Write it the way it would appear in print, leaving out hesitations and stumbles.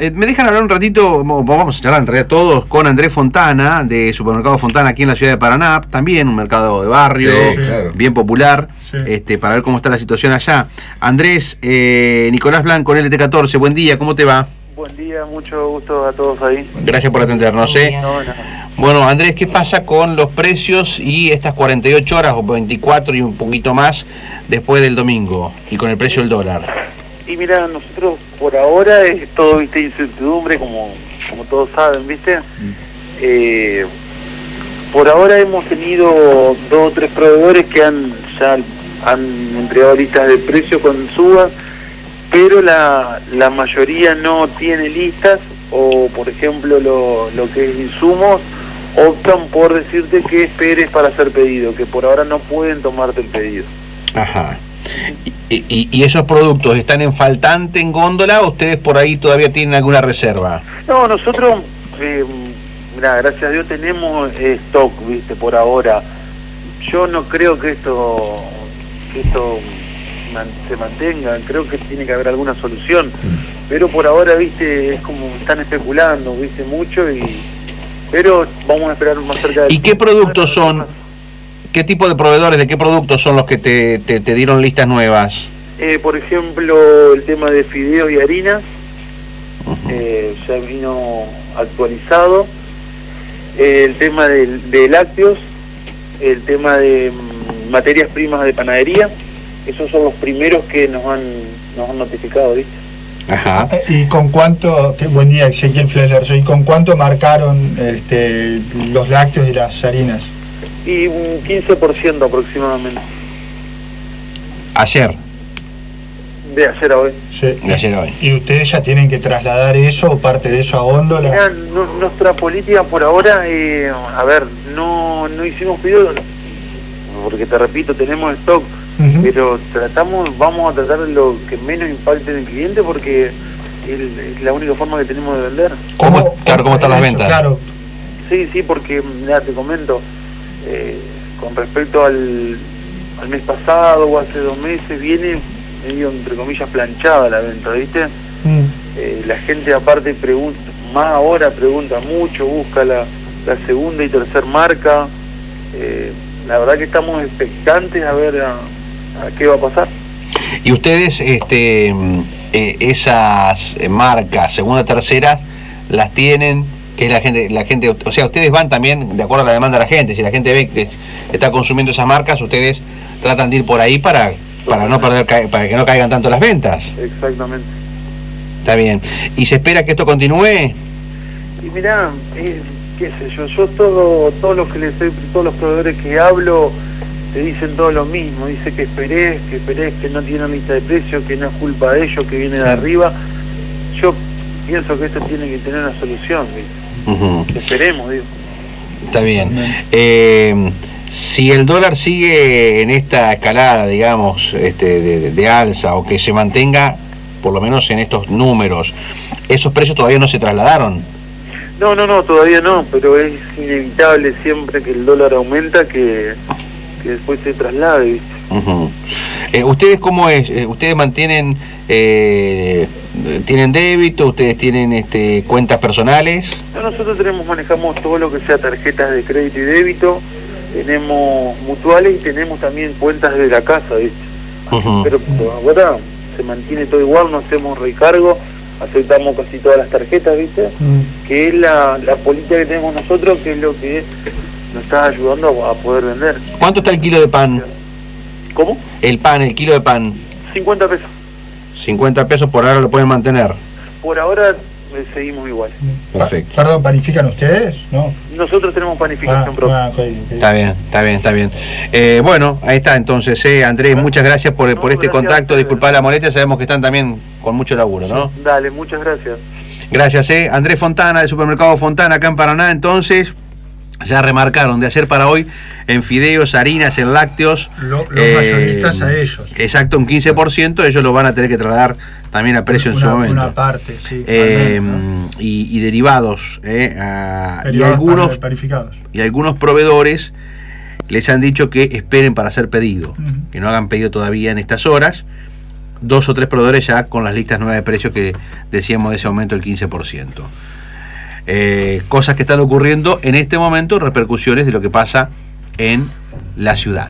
me dejan hablar un ratito, vamos a charlar en realidad todos con Andrés Fontana, de Supermercado Fontana aquí en la ciudad de Paraná, también un mercado de barrio, claro, bien popular, Sí. para ver cómo está la situación allá. Andrés, Nicolás Blanco, en LT14, buen día, ¿cómo te va? Buen día, mucho gusto a todos ahí. Gracias por atendernos. No, no. Bueno, Andrés, ¿qué pasa con los precios y estas 48 horas o 24 y un poquito más después del domingo y con el precio del dólar? Y mira, nosotros por ahora es todo, viste, incertidumbre, como todos saben, viste. Por ahora hemos tenido 2 o 3 proveedores que han entregado listas de precios con subas, pero la mayoría no tiene listas, o por ejemplo lo que es insumos, optan por decirte que esperes para hacer pedido, que por ahora no pueden tomarte el pedido. Ajá. ¿Y esos productos están en faltante en góndola o ustedes por ahí todavía tienen alguna reserva? No, nosotros, mira, gracias a Dios tenemos stock, viste, por ahora. Yo no creo que esto se mantenga, creo que tiene que haber alguna solución, pero por ahora, viste, es como están especulando, viste, mucho, pero vamos a esperar más cerca de... ¿Y qué productos son? ¿Qué tipo de proveedores de qué productos son los que te dieron listas nuevas? Por ejemplo, el tema de fideos y harinas, ya vino actualizado. El tema de lácteos, el tema de materias primas de panadería, esos son los primeros que nos han notificado, ¿viste? Ajá. ¿Y con cuánto, buen día, Ezequiel Fleller, ¿y con cuánto marcaron los lácteos y las harinas? Y un 15% aproximadamente. Ayer. De ayer a hoy. Sí. De ayer a hoy. ¿Y ustedes ya tienen que trasladar eso o parte de eso a góndola? Mirá, nuestra política por ahora, a ver, no hicimos pedido, porque te repito, tenemos stock, pero vamos a tratar lo que menos impacte en el cliente, porque es la única forma que tenemos de vender. ¿Cómo están las ventas? Claro. Sí, porque, mira, te comento, con respecto al mes pasado o hace 2 meses, viene medio, entre comillas, planchada la venta, ¿viste? La gente aparte pregunta, más ahora pregunta mucho, busca la segunda y tercera marca. La verdad que estamos expectantes a ver a qué va a pasar. Y ustedes, esas marcas, segunda, tercera, las tienen, que es la gente, o sea, ustedes van también de acuerdo a la demanda de la gente. Si la gente ve que está consumiendo esas marcas, ustedes tratan de ir por ahí para no perder, para que no caigan tanto las ventas. Exactamente. Está bien. ¿Y se espera que esto continúe? Y mirá, qué sé yo todos los proveedores que hablo te dicen todo lo mismo, dice que esperes, que no tienen lista de precios, que no es culpa de ellos, que viene de arriba. Yo pienso que esto tiene que tener una solución, ¿viste? Esperemos, digo. Está bien. Si el dólar sigue en esta escalada, digamos, de alza, o que se mantenga por lo menos en estos números, ¿esos precios todavía no se trasladaron? No, todavía no, pero es inevitable siempre que el dólar aumenta que después se traslade, ¿viste? ¿Ustedes cómo es? ¿Ustedes mantienen, tienen débito? ¿Ustedes tienen cuentas personales? No, nosotros manejamos todo lo que sea tarjetas de crédito y débito, tenemos mutuales y tenemos también cuentas de la casa, ¿viste? Pero ahora se mantiene todo igual, no hacemos recargo, aceptamos casi todas las tarjetas, ¿viste? Que es la política que tenemos nosotros, que es lo que nos está ayudando a poder vender. ¿Cuánto está el kilo de pan? ¿Cómo? El kilo de pan. 50 pesos. 50 pesos por ahora lo pueden mantener. Por ahora seguimos igual. Perfecto. Perdón, ¿panifican ustedes? No. Nosotros tenemos panificación propia. Okay. Está bien. Bueno, ahí está entonces, Andrés, muchas gracias por este gracias contacto, disculpad la molestia, sabemos que están también con mucho laburo, ¿no? Dale, muchas gracias. Gracias, Andrés Fontana, del Supermercado Fontana, acá en Paraná. Entonces, ya remarcaron de ayer para hoy en fideos, harinas, en lácteos. Los mayoristas a ellos. Exacto, un 15%, ellos lo van a tener que trasladar también a precio en su momento. Una parte, sí. Y derivados, y algunos proveedores les han dicho que esperen para hacer pedido, que no hagan pedido todavía en estas horas, 2 o 3 proveedores ya con las listas nuevas de precios que decíamos de ese aumento del 15%. Cosas que están ocurriendo en este momento, repercusiones de lo que pasa en la ciudad.